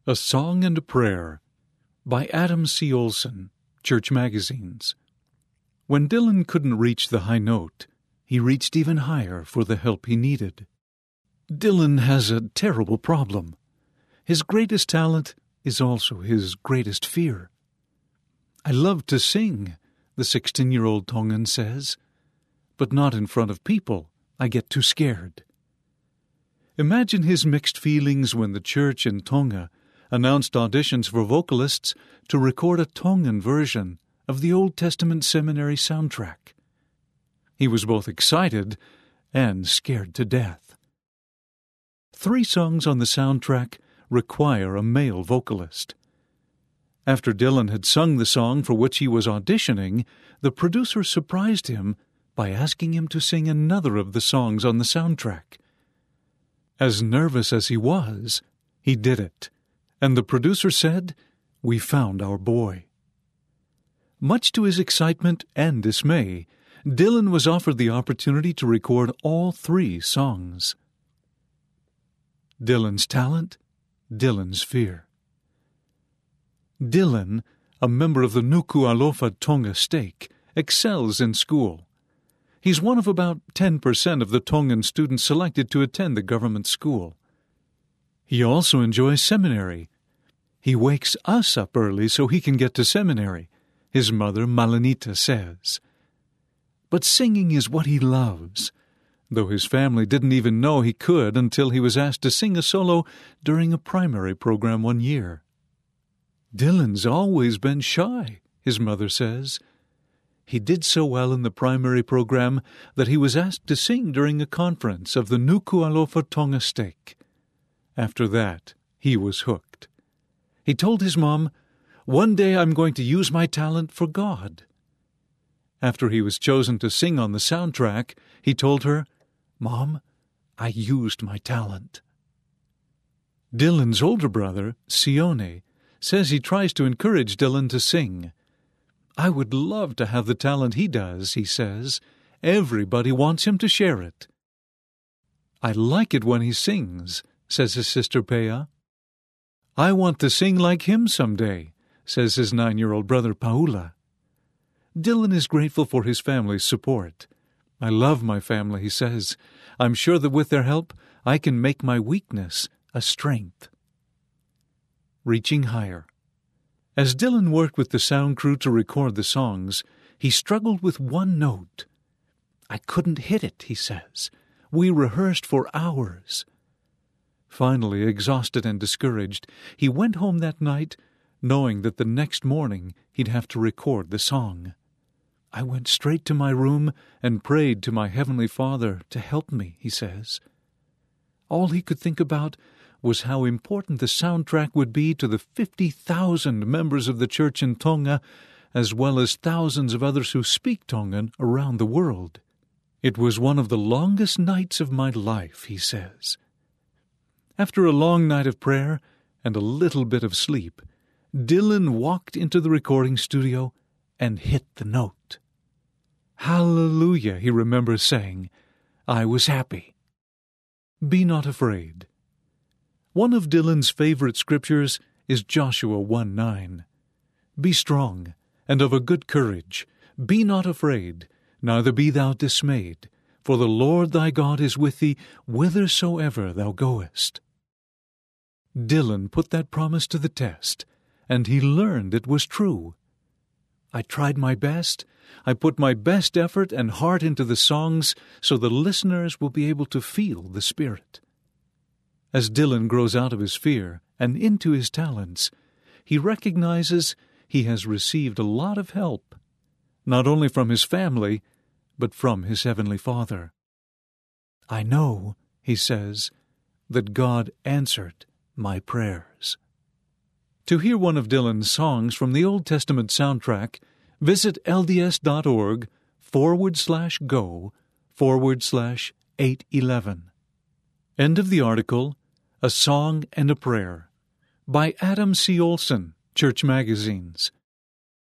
A Song and a Prayer by Adam C. Olson, Church Magazines. When Dylan couldn't reach the high note, he reached even higher for the help he needed. Dylan has a terrible problem. His greatest talent is also his greatest fear. I love to sing, the 16-year-old Tongan says, but not in front of people. I get too scared. Imagine his mixed feelings when the church in Tonga announced auditions for vocalists to record a Tongan version of the Old Testament seminary soundtrack. He was both excited and scared to death. 3 songs on the soundtrack require a male vocalist. After Dylan had sung the song for which he was auditioning, the producer surprised him by asking him to sing another of the songs on the soundtrack. As nervous as he was, he did it. And the producer said, "We found our boy." Much to his excitement and dismay, Dylan was offered the opportunity to record all 3 songs. Dylan's talent, Dylan's fear. Dylan, a member of the Nuku'alofa Tonga stake, excels in school. He's one of about 10% of the Tongan students selected to attend the government school. He also enjoys seminary. He wakes us up early so he can get to seminary, his mother Malanita says. But singing is what he loves, though his family didn't even know he could until he was asked to sing a solo during a primary program one year. Dylan's always been shy, his mother says. He did so well in the primary program that he was asked to sing during a conference of the Nuku'alofa Tonga stake. After that, he was hooked. He told his mom, "One day I'm going to use my talent for God." After he was chosen to sing on the soundtrack, he told her, "Mom, I used my talent." Dylan's older brother, Sione, says he tries to encourage Dylan to sing. "I would love to have the talent he does," he says. "Everybody wants him to share it." "I like it when he sings," says his sister Pea. "I want to sing like him someday," says his 9-year-old brother Paula. Dylan is grateful for his family's support. "I love my family," he says. "I'm sure that with their help, I can make my weakness a strength." Reaching higher. As Dylan worked with the sound crew to record the songs, he struggled with one note. "I couldn't hit it," he says. "We rehearsed for hours." Finally, exhausted and discouraged, he went home that night, knowing that the next morning he'd have to record the song. "I went straight to my room and prayed to my Heavenly Father to help me," he says. All he could think about was how important the soundtrack would be to the 50,000 members of the church in Tonga, as well as thousands of others who speak Tongan around the world. "It was one of the longest nights of my life," he says. After a long night of prayer and a little bit of sleep, Dylan walked into the recording studio and hit the note. "Hallelujah," he remembers saying. "I was happy." Be not afraid. One of Dylan's favorite scriptures is Joshua 1:9. "Be strong, and of a good courage. Be not afraid, neither be thou dismayed, for the Lord thy God is with thee whithersoever thou goest." Dylan put that promise to the test, and he learned it was true. "I tried my best. I put my best effort and heart into the songs so the listeners will be able to feel the Spirit." As Dylan grows out of his fear and into his talents, he recognizes he has received a lot of help, not only from his family, but from his Heavenly Father. "I know," he says, "that God answered my prayers." To hear one of Dylan's songs from the Old Testament soundtrack, visit lds.org/go/811. End of the article, A Song and a Prayer, by Adam C. Olson, Church Magazines.